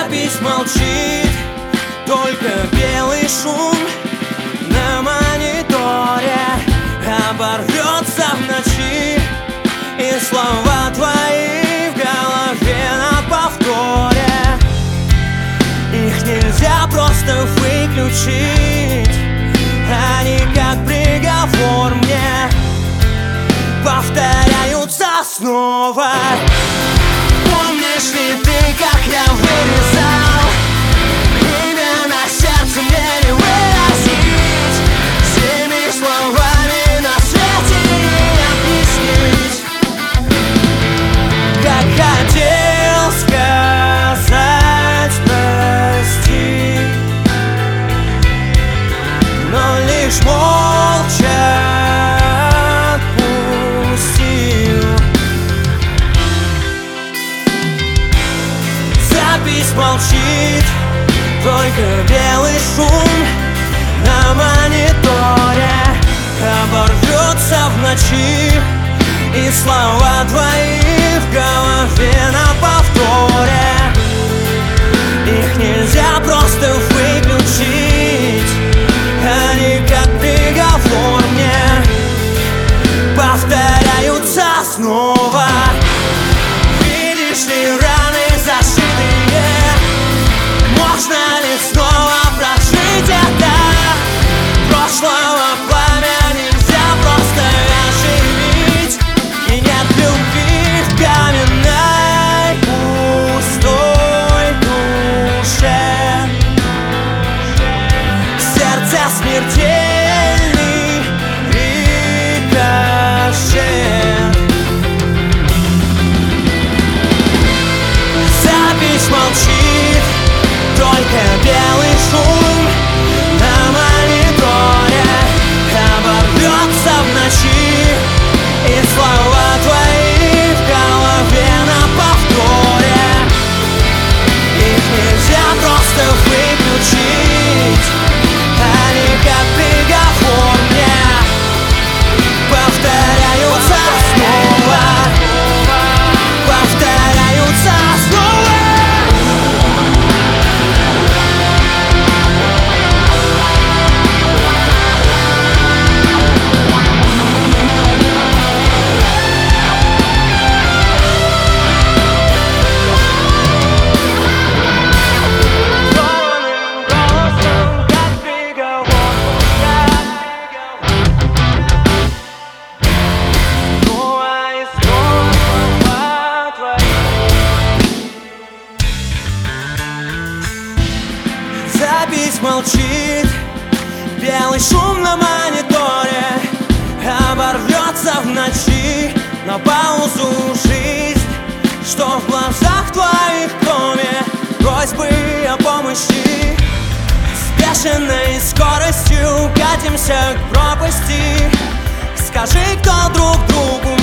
Запись молчит, только белый шум на мониторе оборвется в ночи, и слова твои в голове на повторе. Их нельзя просто выключить, они как приговор мне повторяются снова. Помнишь ли ты, как я вырезал имя на сердце, мне не выразить всеми словами на свете не объяснить. Как хотел сказать прости, но лишь молча отпустил. Запись молчит, только белый шум на мониторе оборвется в ночи, и слова твои в голове на повторе. Их нельзя просто выключить, они как приговор мне повторяются снова. Видишь ли раны зашитые? Можно ли снова прожить это? Прошлого пламя нельзя просто оживить, и нет любви в каменной пустой душе. Сердце смертельный рикошет. Запись молчит, только белый шум на мониторе оборвется в ночи, и слова твои в голове на повторе. Их нельзя просто выключить, они как приговор мне повторяются снова, повторяются снова. Запись молчит, белый шум на мониторе оборвется в ночи, на паузу жизнь, что в глазах твоих кроме просьбы о помощи. С бешеной скоростью катимся к пропасти. Скажи, кто друг другу